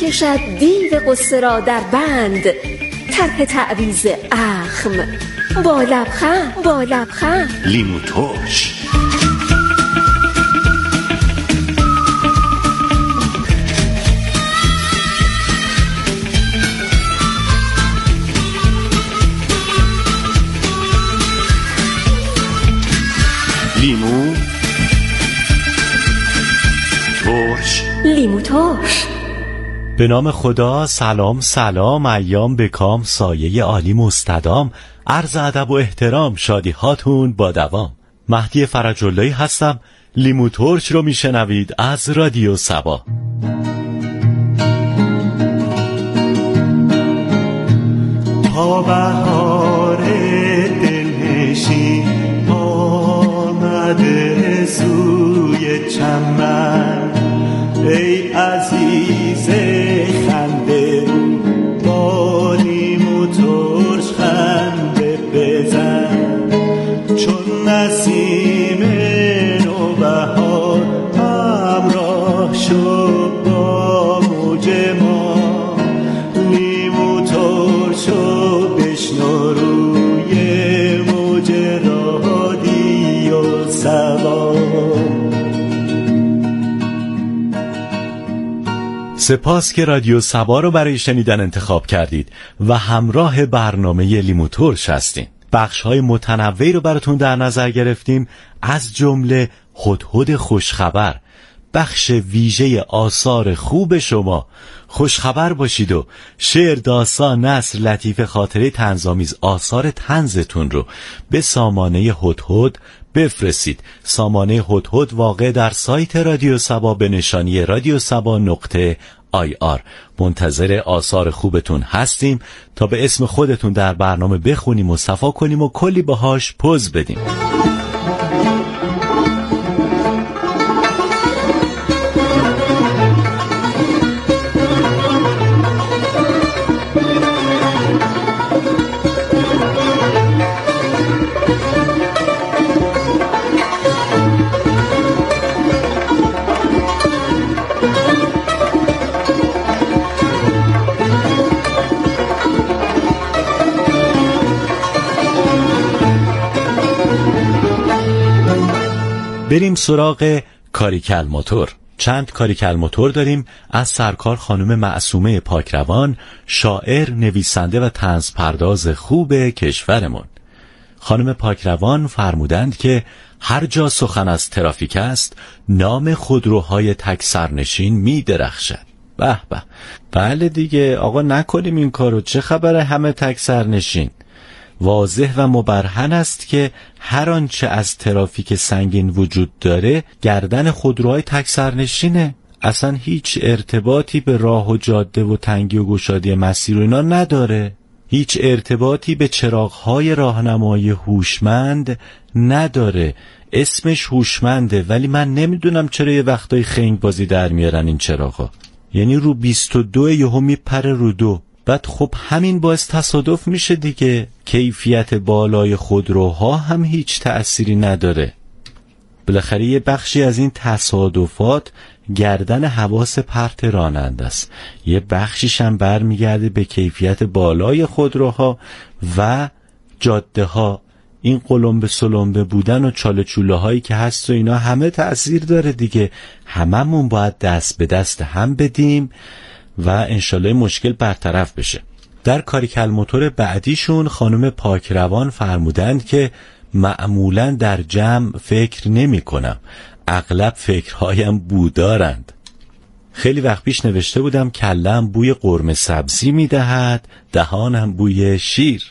کشد دیو غصه را در بند، طرح تعویض اخم با لبخند. لیمو ترش. لیمو ترش. به نام خدا. سلام ایام بکام، سایه عالی مستدام، عرض ادب و احترام، شادی هاتون با دوام. مهدی فرج‌اللهی هستم. لیمو ترش رو میشنوید از رادیو سبا. تا بهار دلنشین آمده سوی چمن، ای عزیز خنده با لیمو ترش خنده بزن، چون نسیم نوبهار همراه شد با موج ما، لیمو ترشو بشنو روی موج رادیو سبا. سپاس که رادیو سبا رو برای شنیدن انتخاب کردید و همراه برنامه لیمو ترش هستین. بخش‌های متنوعی رو براتون در نظر گرفتیم، از جمله هدهد خوشخبر، بخش ویژه آثار خوب شما. خوشخبر باشید و شعر، داستان، نثر، لطیفه، خاطره، طنزآمیز، آثار طنزتون رو به سامانه هدهد بفرستید. سامانه هدهد واقع در سایت رادیو سبا به نشانی radiosaba.ir. منتظر آثار خوبتون هستیم تا به اسم خودتون در برنامه بخونیم و صفا کنیم و کلی باهاش پوز بدیم. بریم سراغ کاریکل موتور. چند کاریکل موتور داریم از سرکار خانم معصومه پاکروان، شاعر، نویسنده و طنز پرداز خوب کشورمون. خانم پاکروان فرمودند که هر جا سخن از ترافیک است، نام خودروهای تک سرنشین می درخشد. به به. بله دیگه آقا، نکنیم این کارو. چه خبره همه تک سرنشین؟ واضح و مبرهن است که هر آنچه از ترافیک سنگین وجود داره گردن خودروهای تک سرنشینه. اصلا هیچ ارتباطی به راه و جاده و تنگی و گشادی مسیر و اینا نداره. هیچ ارتباطی به چراغ‌های راهنمایی هوشمند نداره. اسمش هوشمنده، ولی من نمیدونم چرا یه وقتای خنگ بازی در میارن این چراغا. یعنی رو 22 یهو میپره رو 2. بعد خب همین باعث تصادف میشه دیگه. کیفیت بالای خودروها هم هیچ تأثیری نداره. بالاخره یه بخشی از این تصادفات گردن حواس پرت راننده است، یه بخشیش هم برمیگرده به کیفیت بالای خودروها و جاده ها. این قلمبه سلمبه بودن و چاله چوله هایی که هست و اینا همه تأثیر داره دیگه. هممون باید دست به دست هم بدیم و انشالله مشکل برطرف بشه. در کاریکل موتور بعدیشون خانم پاکروان فرمودند که معمولاً در جمع فکر نمی کنم، اغلب فکرهایم بودارند. خیلی وقت پیش نوشته بودم کلم بوی قرمه سبزی می دهد، دهانم بوی شیر.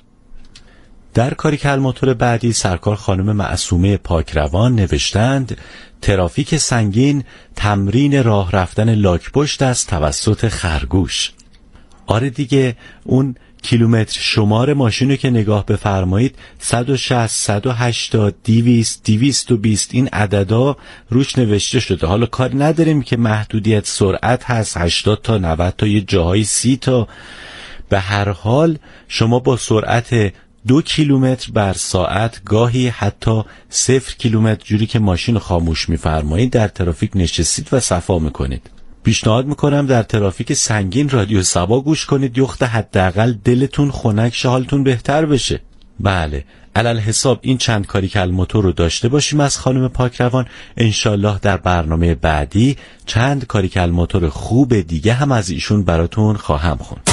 در کاریکل موتور بعدی سرکار خانم معصومه پاکروان نوشتند ترافیک سنگین تمرین راه رفتن لاک‌پشت است توسط خرگوش. آره دیگه، اون کیلومتر شمار ماشینو که نگاه بفرمایید 160 180 200 220 این عددا روش نوشته شده. حالا کار نداریم که محدودیت سرعت هست 80 تا 90 تا، یه جاهای 30 تا. به هر حال شما با سرعت 2 کیلومتر بر ساعت، گاهی حتی 0 کیلومتر جوری که ماشین خاموش می‌فرمایید در ترافیک نشستید و صفا می‌کنید. پیشنهاد میکنم در ترافیک سنگین رادیو صبا گوش کنید، یخت حداقل دلتون خنک شه، حالتون بهتر بشه. بله، علل حساب این چند کاریکل موتور رو داشته باشیم از خانم پاکروان. انشالله در برنامه بعدی چند کاریکل موتور خوب دیگه هم از ایشون براتون خواهم خوند.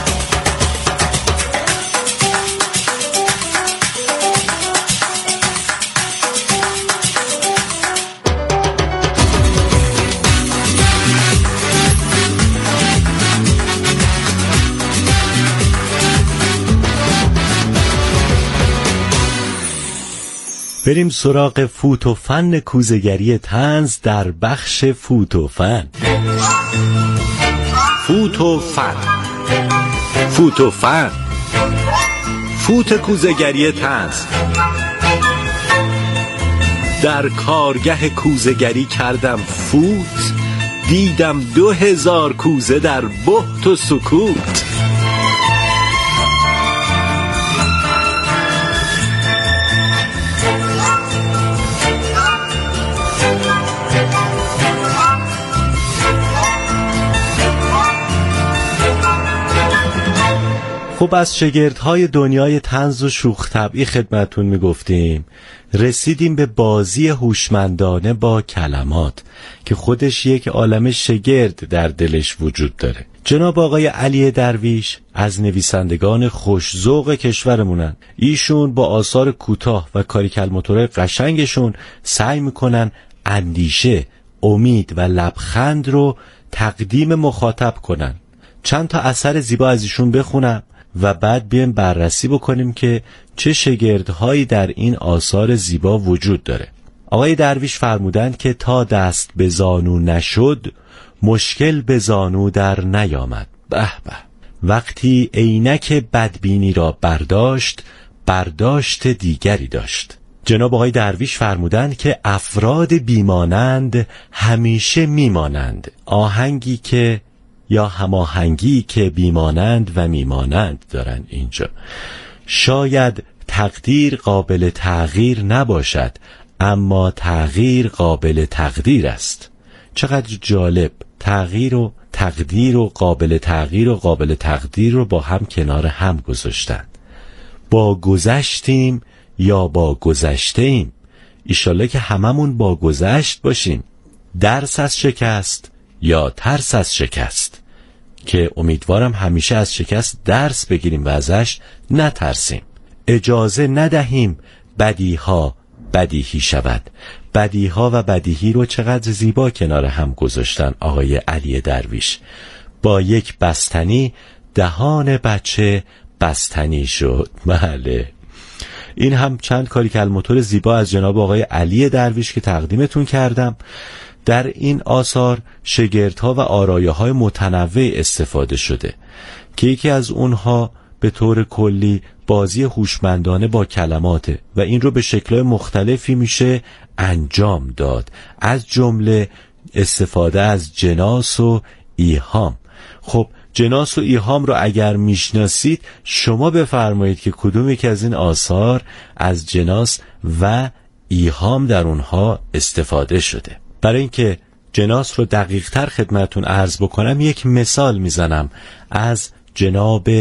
بریم سراغ فوت و فن کوزه‌گری طنز در بخش فوت و فن. فوت و فن. فوت و فن. فوت کوزه‌گری طنز. در کارگه کوزه‌گری کردم فوت، دیدم 2000 کوزه در بهت و سکوت. خب از شگردهای دنیای طنز و شوخ طبعی خدمتون میگفتیم، رسیدیم به بازی هوشمندانه با کلمات که خودش یک عالم شگرد در دلش وجود داره. جناب آقای علی درویش از نویسندگان خوش‌ذوق کشورمونن. ایشون با آثار کوتاه و کاریکل موتور قشنگشون سعی میکنن اندیشه، امید و لبخند رو تقدیم مخاطب کنن. چند تا اثر زیبا از ایشون بخونم و بعد بیایم بررسی بکنیم که چه شگردهایی در این آثار زیبا وجود داره. آقای درویش فرمودند که تا دست به زانو نشد، مشکل به زانو در نیامد. به به. وقتی عینک بدبینی را برداشت، برداشت دیگری داشت. جناب آقای درویش فرمودند که افراد بیمانند همیشه میمانند. آهنگی که یا هماهنگی که بیمانند و میمانند دارن اینجا. شاید تقدیر قابل تغییر نباشد، اما تغییر قابل تقدیر است. چقدر جالب. تغییر و تقدیر و قابل تغییر و قابل تقدیر رو با هم کنار هم گذاشتن. با گذشتیم یا با گذشته‌ایم. ایشالله که هممون با گذشت باشیم. درس از شکست یا ترس از شکست، که امیدوارم همیشه از شکست درس بگیریم و ازش نترسیم. اجازه ندهیم بدیها بدیهی شود. بدیها و بدیهی رو چقدر زیبا کنار هم گذاشتن آقای علی درویش. با یک بستنی دهان بچه بستنی شد. بله، این هم چند کاریکل موتور زیبا از جناب آقای علی درویش که تقدیمتون کردم. در این آثار شگردها و آرایه‌های متنوع استفاده شده که یکی از اونها به طور کلی بازی هوشمندانه با کلماته و این رو به شکل‌های مختلفی میشه انجام داد، از جمله استفاده از جناس و ایهام. خب جناس و ایهام رو اگر میشناسید شما بفرمایید که کدوم یک از این آثار از جناس و ایهام در اونها استفاده شده. برای اینکه جناس رو دقیق تر خدمتون عرض بکنم یک مثال میزنم از جناب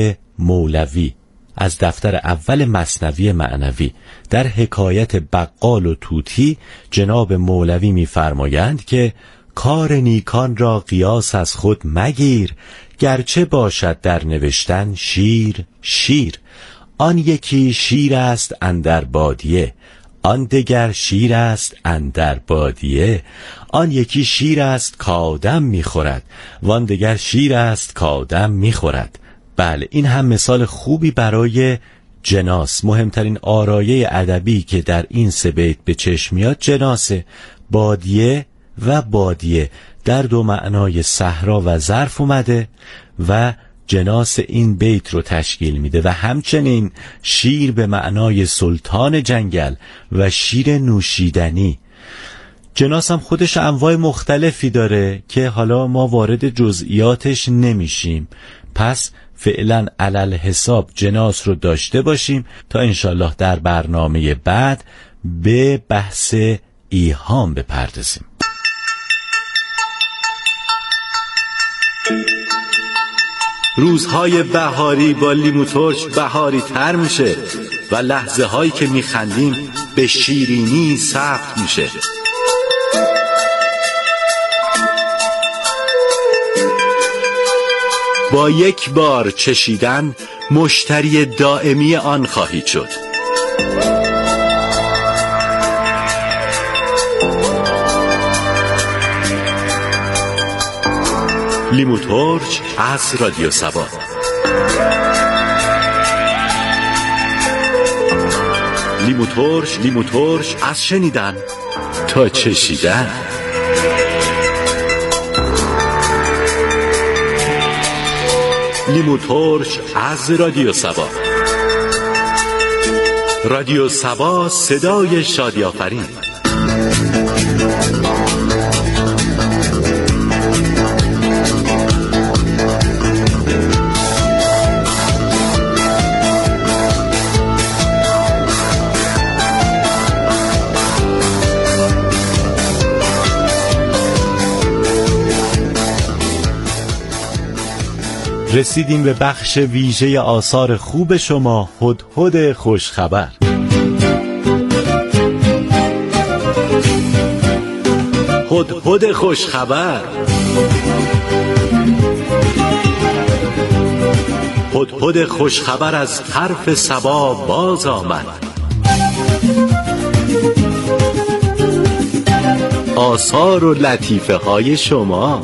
مولوی از دفتر اول مثنوی معنوی. در حکایت بقال و طوطی جناب مولوی میفرمایند که کار نیکان را قیاس از خود مگیر، گرچه باشد در نوشتن شیر شیر. آن یکی شیر است اندر بادیه، آن دگر شیر است اندر بادیه. آن یکی شیر است کآدم میخورد، وان دگر شیر است کآدم میخورد. بله، این هم مثال خوبی برای جناس. مهمترین آرایه ادبی که در این سه بیت به چشم میاد جناسه. بادیه و بادیه در دو معنای صحرا و ظرف اومده و جناس این بیت رو تشکیل میده و همچنین شیر به معنای سلطان جنگل و شیر نوشیدنی. جناس هم خودش انواع مختلفی داره که حالا ما وارد جزئیاتش نمیشیم. پس فعلا علل حساب جناس رو داشته باشیم تا انشالله در برنامه بعد به بحث ایهام بپردازیم. روزهای بهاری با لیمو ترش بهاری تر میشه و لحظه هایی که میخندیم به شیرینی ثبت میشه. با یک بار چشیدن مشتری دائمی آن خواهید شد. لیمو ترش از رادیو سبا. لیمو ترش از شنیدن تا چشیدن. لیمو ترش از رادیو سبا. رادیو سبا، صدای شادی آفرین. رسیدیم به بخش ویژه آثار خوب شما، هدهد خوشخبر. هدهد خوشخبر. هدهد خوشخبر از حرف صبا باز آمد. آثار و لطیفه های شما.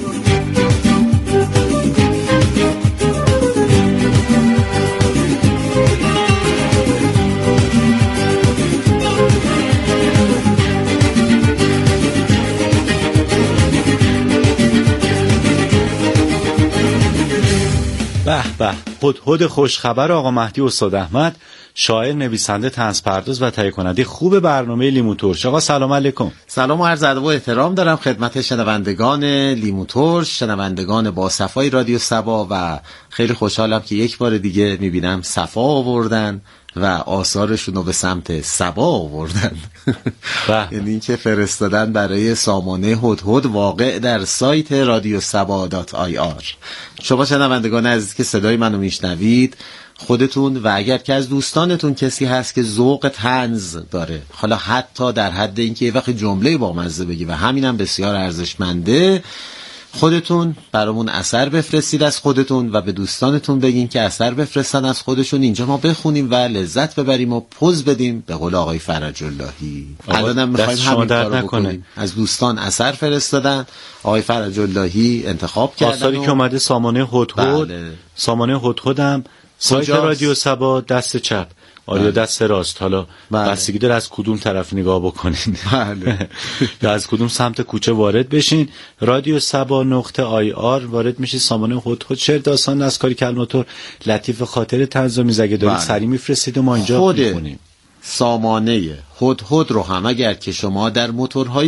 به به، هدهد خوشخبر آقا مهدی استاد احمد، شاعر، نویسنده، طنزپرداز و تهیه کننده خوب برنامه لیمو ترش. آقا سلام علیکم. سلام و عرض ادب و احترام دارم خدمت شنوندگان لیمو ترش، شنوندگان با صفای رادیو سبا، و خیلی خوشحالم که یک بار دیگه میبینم صفا آوردن و آثارشون رو به سمت سبا آوردن. یعنی این که فرستادن برای سامانه هدهد، واقع در سایت radiosaba.ir. شما شنوندگان عزیز که صدای منو میشنوید، خودتون و اگر که از دوستانتون کسی هست که ذوق طنز داره، حالا حتی در حد اینکه یه وقت جمله با مزه بگی و همینم بسیار ارزشمنده، خودتون برامون اثر بفرستید از خودتون و به دوستانتون بگین که اثر بفرستن از خودشون، اینجا ما بخونیم و لذت ببریم و پوز بدیم به قول آقای فرج اللهی. الانم می‌خوایم همین کارو بکنیم. از دوستان اثر فرستادن، آقای فرج اللهی انتخاب کردن. آثاری که اومده سامانه هدهد. بله. سامانه هدهد هم سایت رادیو سبا دست چپ، آره دست راست، حالا بستگی داره از کدوم طرف نگاه بکنین. بله. یا از کدوم سمت کوچه وارد بشین. radiosaba.ir وارد میشی، سامانه هدهد، شعر، داستان از کاریکل موتور، لطیف خاطر، طنز و میزگه دارید سری میفرستید و ما اینجا میخونیم. سامانه هدهد رو هم اگر که شما در موتورهای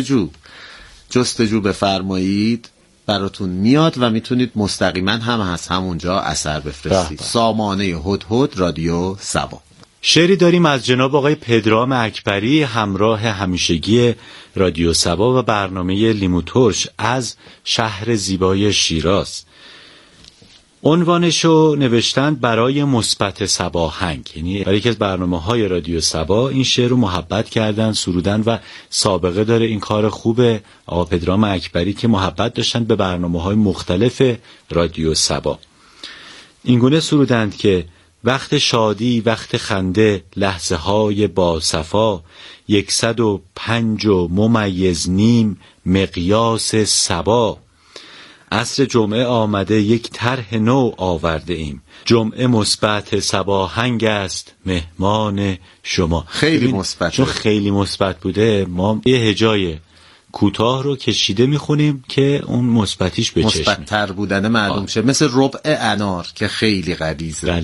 جستجو بفرمایید براتون میاد و میتونید مستقیما هم از همونجا اثر بفرستید. سامانه هدهد رادیو سبا. شعری داریم از جناب آقای پدرام اکبری، همراه همیشگی رادیو سبا و برنامه لیمو ترش، از شهر زیبای شیراز. عنوانشو نوشتند برای مثبت سباهنگ، یعنی برای یکی از برنامه‌های رادیو سبا این شعر رو محبت کردن، سرودن و سابقه داره این کار خوبه آقا پدرام اکبری که محبت داشتن به برنامه‌های مختلف رادیو سبا. اینگونه سرودند که وقت شادی، وقت خنده، لحظه های با صفا، 105 و ممیز نیم مقیاس سبا. عصر جمعه آمده یک طرح نو آورده ایم، جمعه مثبت سباهنگ است مهمان شما. خیلی مثبت، چون خیلی مثبت بوده ما یه هجای کوتاه رو کشیده میخونیم که اون مثبتیش به چشم مثبت تر بودن معلوم شه، مثل ربع انار که خیلی غلیظه.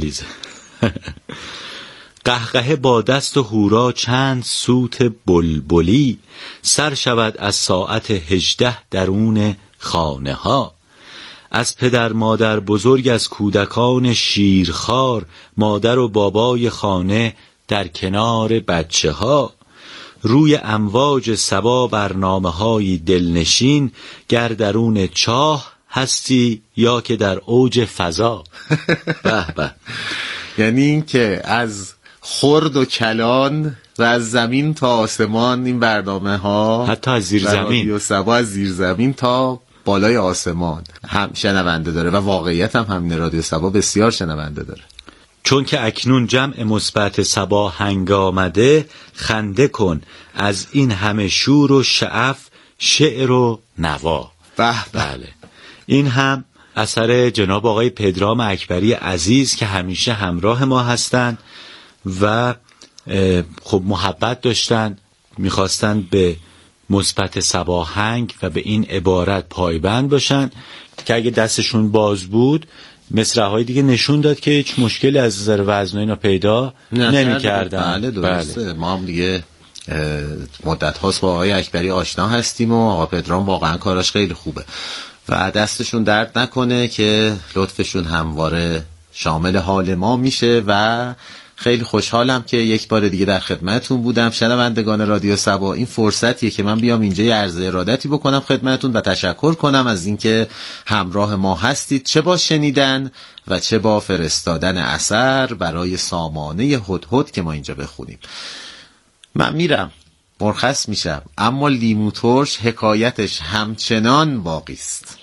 قهقه با دست و هورا چند سوت بلبلی، سر شود از ساعت 18 درون خانه ها. از پدر مادر بزرگ، از کودکان شیرخوار، مادر و بابای خانه در کنار بچه ها. روی امواج صبا برنامه های دلنشین، گر درون چاه هستی یا که در اوج فضا. به به. یعنی این که از خرد و کلان و از زمین تا آسمان این برنامه ها، حتی از زیر زمین، رادیو سبا از زیر زمین تا بالای آسمان هم شنونده داره و واقعیت هم همین رادیو سبا بسیار شنونده داره. چون که اکنون جمع مثبت صبا هنگ آمده، خنده کن از این همه شور و شعف شعر و نوا. بله، این هم اثر جناب آقای پدرام اکبری عزیز که همیشه همراه ما هستند و خب محبت داشتن، میخواستن به مثبت صبا هنگ و به این عبارت پایبند باشن که اگه دستشون باز بود مصرع‌های دیگه نشون داد که هیچ مشکلی از نظر وزن اینا پیدا نمی‌کردن. بله درسته. بله. ما هم دیگه مدت هاست با آقای اکبری آشنا هستیم و آقا پدرام واقعا کاراش خیلی خوبه و دستشون درد نکنه که لطفشون همواره شامل حال ما میشه و خیلی خوشحالم که یک بار دیگه در خدمتتون بودم. شنوندگان رادیو سبا، این فرصتیه که من بیام اینجا یه عرض ارادتی بکنم خدمتتون و تشکر کنم از اینکه همراه ما هستید، چه با شنیدن و چه با فرستادن اثر برای سامانه هدهد که ما اینجا بخونیم. من میرم، مرخص میشم، اما لیمو ترش حکایتش همچنان باقی است.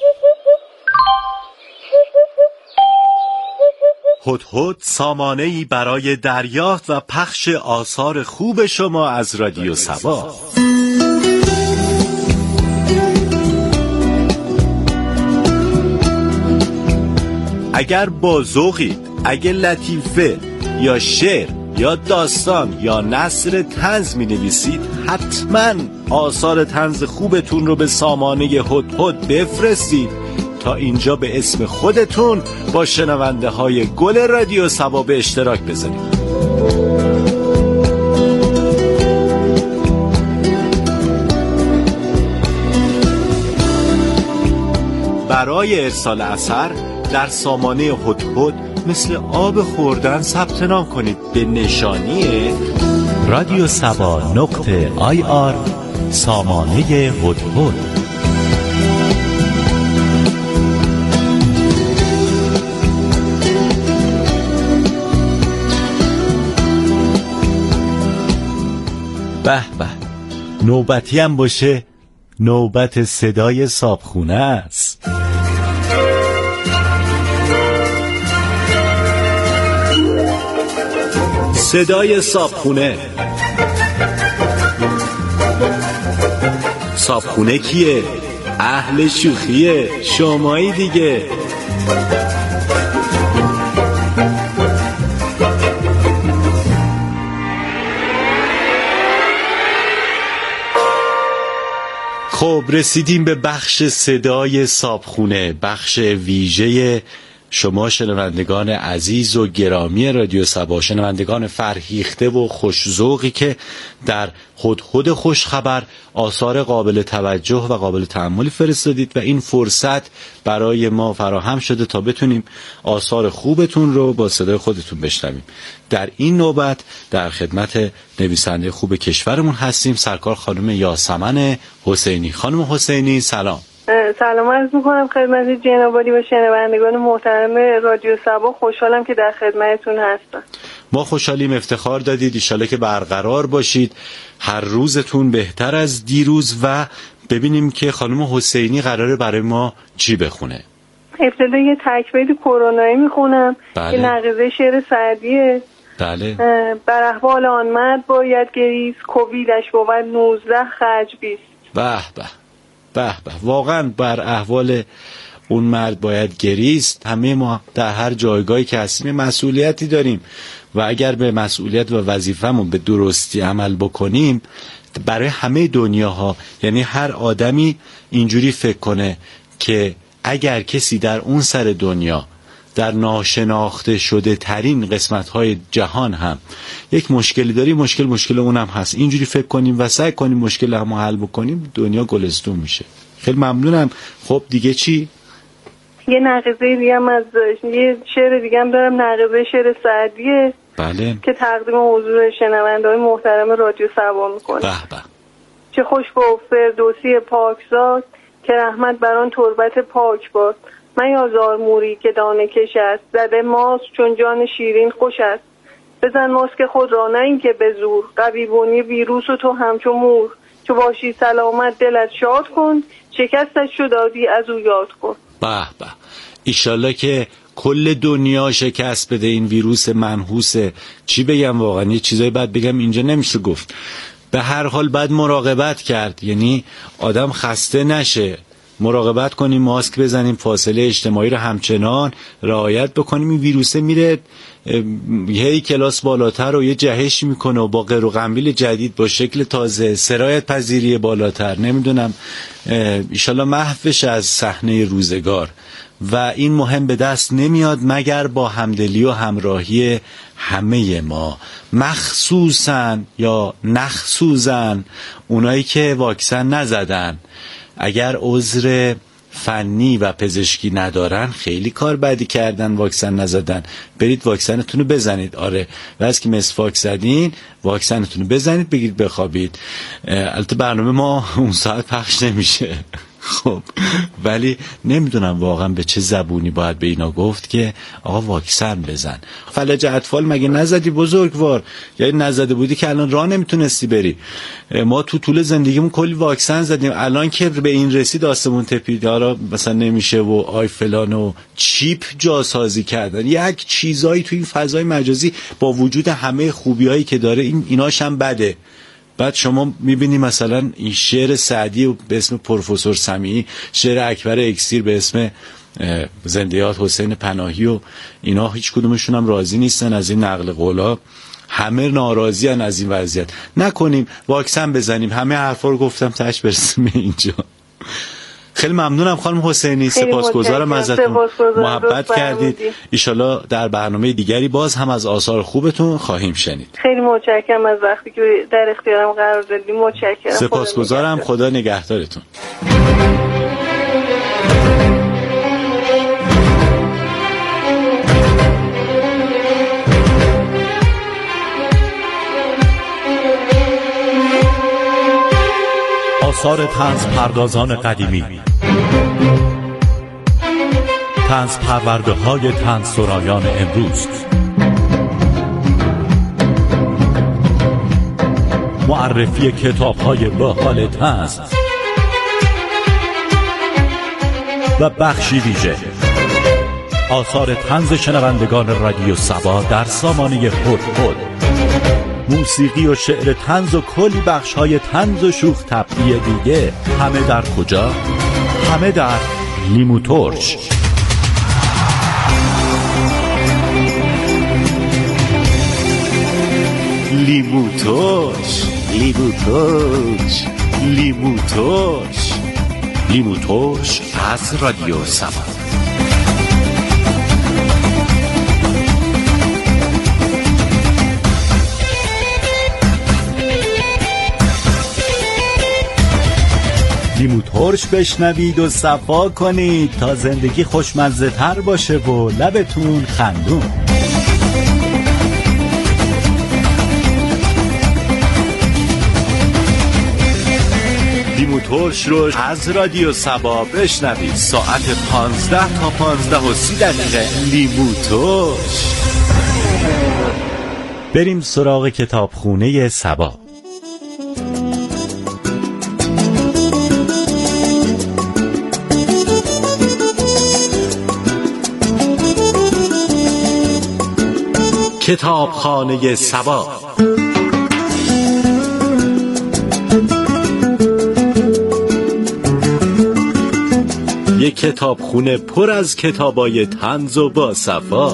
هدهد سامانه‌ای برای دریافت و پخش آثار خوب شما از رادیو سبا. اگر با ذوقید، اگه لطیفه یا شعر یا داستان یا نثر طنز می‌نویسید، حتما آثار طنز خوبتون رو به سامانه هدهد بفرستید تا اینجا به اسم خودتون با شنونده های گل رادیو سبا به اشتراک بذارید. برای ارسال اثر در سامانه هدهد مثل آب خوردن ثبت نام کنید به نشانی رادیو سبا .ir سامانه هدهد. به به، نوبتی هم باشه، نوبت صدای صابخونه است. صدای صابخونه. صابخونه کیه؟ اهل شوخیه، شمایی دیگه. خب رسیدیم به بخش صدای صابخونه، بخش ویژه شما شنوندگان عزیز و گرامی رادیو سبا، شنوندگان فرهیخته و خوش‌ذوقی که در هدهد خوشخبر آثار قابل توجه و قابل تأملی فرستادید و این فرصت برای ما فراهم شده تا بتونیم آثار خوبتون رو با صدای خودتون بشنویم. در این نوبت در خدمت نویسنده خوب کشورمون هستیم، سرکار خانم یاسمن حسینی. خانم حسینی سلام. سلام عرض میکنم خدمت جناب عالی و شنوندگان محترم رادیو سبا. خوشحالم که در خدمتتون هستم. ما خوشحالیم، افتخار دادید، انشالله که برقرار باشید، هر روزتون بهتر از دیروز. و ببینیم که خانم حسینی قراره برای ما چی بخونه. ابتدا یه تکبید کرونایی میخونم که نقیضه شعر سعدیه. بله. بر احوال آن مرد باید گریست، کوویدش بود 19 خرج 20. به به به به، واقعا بر احوال اون مرد باید گریست. همه ما در هر جایگاهی که هستیم مسئولیتی داریم و اگر به مسئولیت و وظیفه‌مون به درستی عمل بکنیم برای همه دنیاها، یعنی هر آدمی اینجوری فکر کنه که اگر کسی در اون سر دنیا در ناشناخته شده ترین قسمت‌های جهان هم یک مشکلی داری، مشکل اونم هست، اینجوری فکر کنیم و سعی کنیم مشکل هم حل بکنیم، دنیا گلستون میشه. خیلی ممنونم. خب دیگه چی؟ یه نقیضه دیگه هم از یه شعر دیگه هم دارم، نقیضه شعر سعدیه. بله. که تقدیم حضور شنونده‌های محترم رادیو سبا میکنه. به به. چه خوش گفت فردوسی پاکزاد، که رحمت بر آن تربت پاک باد. میازار موری که دانه کش است، زده ماست چون جان شیرین خوش است. بزن ماسک خود را نه این که به زور، قوی بنی ویروس و تو همچو مور. چو باشی سلامت دلت شاد کن، شکستش شو دادی از او یاد کن. به به، ایشالله که کل دنیا شکست بده این ویروس منحوسه. چی بگم واقعا، یه چیزایی باید بگم اینجا نمیشه گفت. به هر حال باید مراقبت کرد، یعنی آدم خسته نشه. مراقبت کنیم، ماسک بزنیم، فاصله اجتماعی رو همچنان رعایت بکنیم. این ویروسه میره یه کلاس بالاتر و یه جهش میکنه و با قر و قنبیل جدید، با شکل تازه، سرایت پذیری بالاتر، نمیدونم ایشالله محوش از صحنه روزگار. و این مهم به دست نمیاد مگر با همدلی و همراهی همه ما، مخصوصاً یا نخصوصاً اونایی که واکسن نزدن. اگر عذر فنی و پزشکی ندارن خیلی کار بدی کردن واکسن نزدن. برید واکسنتون رو بزنید. آره، و از که مسواک زدین واکسنتون رو بزنید، بگید بخوابید. البته برنامه ما اون ساعت پخش نمیشه خب، ولی نمیدونم واقعا به چه زبونی باید به اینا گفت که آقا واکسن بزن. فلج اطفال مگه نزدی بزرگوار؟ یا نزده بودی که الان راه نمیتونستی بری؟ ما تو طول زندگیمون کلی واکسن زدیم، الان که به این رسید آسمون تپید حالا مثلا نمیشه و آی فلان و چیپ جاسازی کردن. یک چیزایی تو این فضای مجازی با وجود همه خوبیایی که داره ایناش هم بده. بعد شما میبینی مثلا این شعر سعدی به اسم پروفسور سمیعی، شعر اکبر اکسیر به اسم زندیات حسین پناهی و اینا، هیچ کدومشون هم راضی نیستن از این نقل قولا. همه ناراضی هن از این وضعیت. نکنیم، واکسن بزنیم. همه حرفا رو گفتم تاش برسیم اینجا. خیلی ممنونم خانم حسینی، سپاسگزارم ازتون، محبت کردید. ایشالا در برنامه دیگری باز هم از آثار خوبتون خواهیم شنید. خیلی متشکرم از وقتی که در اختیارم قرار دادید. متشکرم. سپاسگزارم. خدا نگهدارتون. آثار طنز پردازان قدیمی، طنز پرورده های طنز سرایان امروز، معرفی کتاب های باحال طنز و بخشی ویژه آثار طنز شنوندگان رادیو سبا در سامانه خود، موسیقی و شعر طنز و کلی بخش‌های طنز و شوخ طبعی دیگه. همه در کجا؟ همه در لیمو ترش. لیمو ترش، لیمو ترش، لیمو ترش، لیمو ترش از رادیو سبا. لیمو ترش بشنوید و صفا کنید تا زندگی خوشمزه تر باشه و لبتون خندون. لیمو ترش رو از رادیو سبا بشنوید ساعت 15 تا 15:30 لیمو ترش. بریم سراغ کتابخونه سبا. کتابخانه سبا. یک کتابخونه پر از کتابای طنز و با صفا.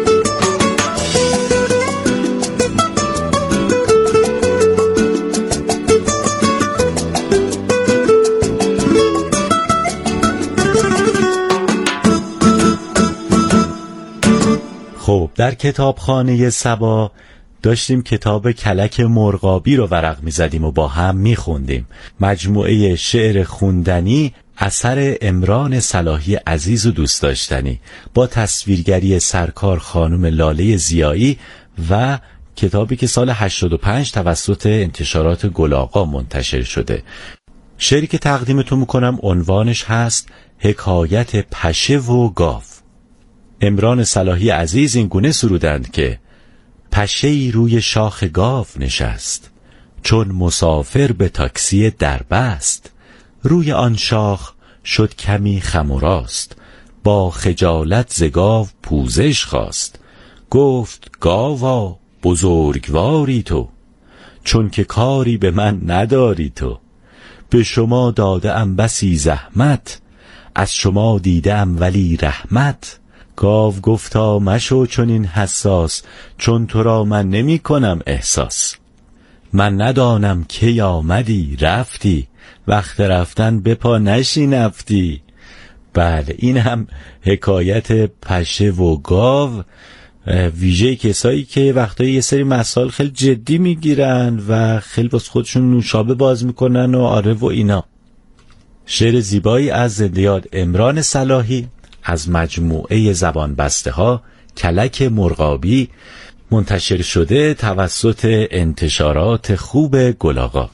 خب در کتابخانه سبا داشتیم کتاب کلک مرغابی رو ورق می‌زدیم و با هم می‌خوندیم. مجموعه شعر خوندنی اثر عمران صلاحی عزیز و دوست داشتنی با تصویرگری سرکار خانم لاله ضیایی و کتابی که سال 85 توسط انتشارات گل آقا منتشر شده. شعری که تقدیمتون میکنم عنوانش هست حکایت پشه و گاو. عمران صلاحی عزیز این گونه سرودند که پشه‌ای روی شاخ گاو نشست، چون مسافر به تاکسی دربست. روی آن شاخ شد کمی خم و راست، با خجالت ز گاو پوزش خواست. گفت گاوا بزرگواری تو، چون که کاری به من نداری تو. به شما داده ام بسی زحمت، از شما دیده ام ولی رحمت. گاو گفتا مشو چون این حساس، چون تو را من نمی کنم احساس. من ندانم کی آمدی رفتی، وقت رفتن به پا نشینفتی. بله، این هم حکایت پشه و گاو، ویژه کسایی که وقتایی یه سری مسائل خیلی جدی میگیرن و خیلی باز خودشون نوشابه باز میکنن و آره و اینا. شعر زیبایی از زنده یاد عمران صلاحی از مجموعه زبان بسته ها کلک مرغابی، منتشر شده توسط انتشارات خوب گلاغا.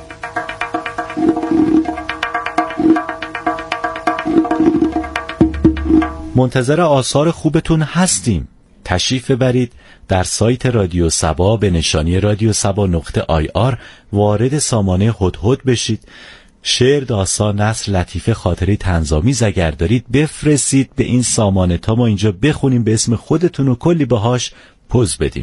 منتظر آثار خوبتون هستیم. تشریف ببرید در سایت رادیو سبا به نشانی radiosaba.ir وارد سامانه هدهد بشید. شعر، داستان، نثر، لطیفه، خاطره طنزآمیز اگر دارید بفرستید به این سامانه تا ما اینجا بخونیم به اسم خودتون و کلی باهاش پوز بدیم.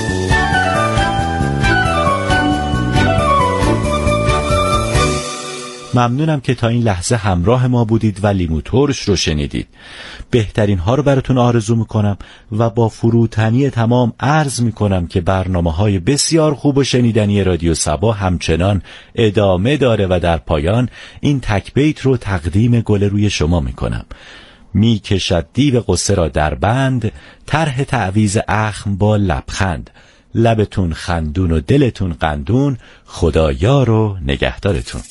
ممنونم که تا این لحظه همراه ما بودید و لیمو ترش رو شنیدید. بهترین ها رو براتون آرزو میکنم و با فروتنی تمام عرض میکنم که برنامه‌های بسیار خوب و شنیدنی رادیو سبا همچنان ادامه داره و در پایان این تک بیت رو تقدیم گل روی شما میکنم. میکشد دیو قصه را در بند، طرح تعویض اخم با لبخند. لبتون خندون و دلتون قندون، خدایا رو نگهدارتون.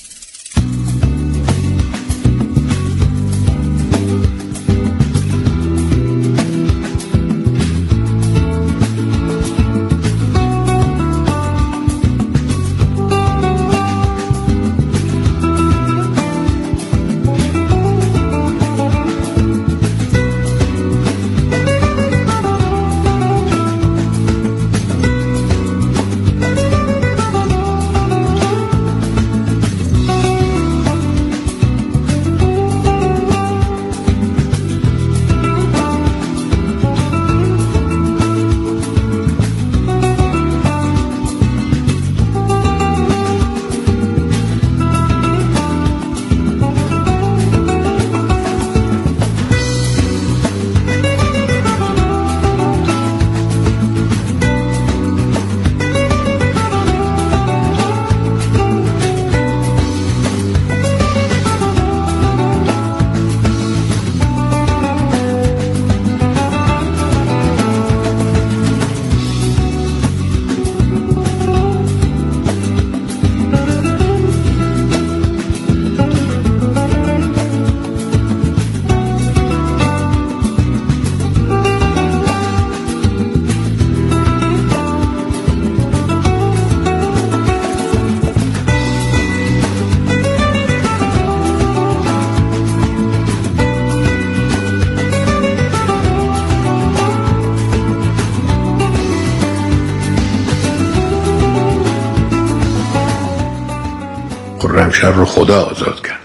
خرمشهر رو خدا آزاد کرد.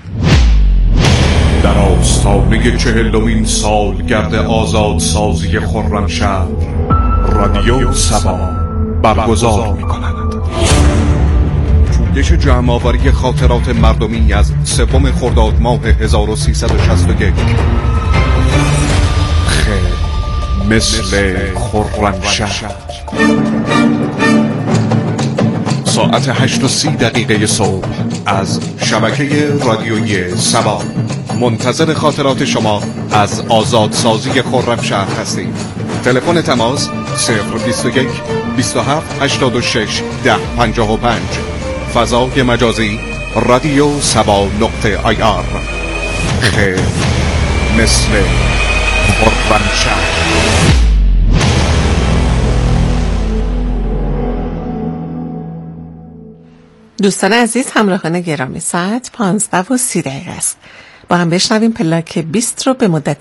در آستانه 40مین سالگرد آزادسازی خرمشهر رادیو سبا برگزار می‌کند جویش جمع‌آوری خاطرات مردمی از 3 خرداد ماه 1361. خیر مثل خرمشهر. ساعت 8:30 صبح از شبکه رادیویی سبا منتظر خاطرات شما از آزادسازی خرمشهر هستیم. تلفن تماس 021 27 86 1055. فضای مجازی رادیو سبا.ir. خیر مثل خرمشهر. دوستان عزیز، همراهان گرامی، ساعت 15:30 است. با هم بشنویم پلاک 20 رو به مدت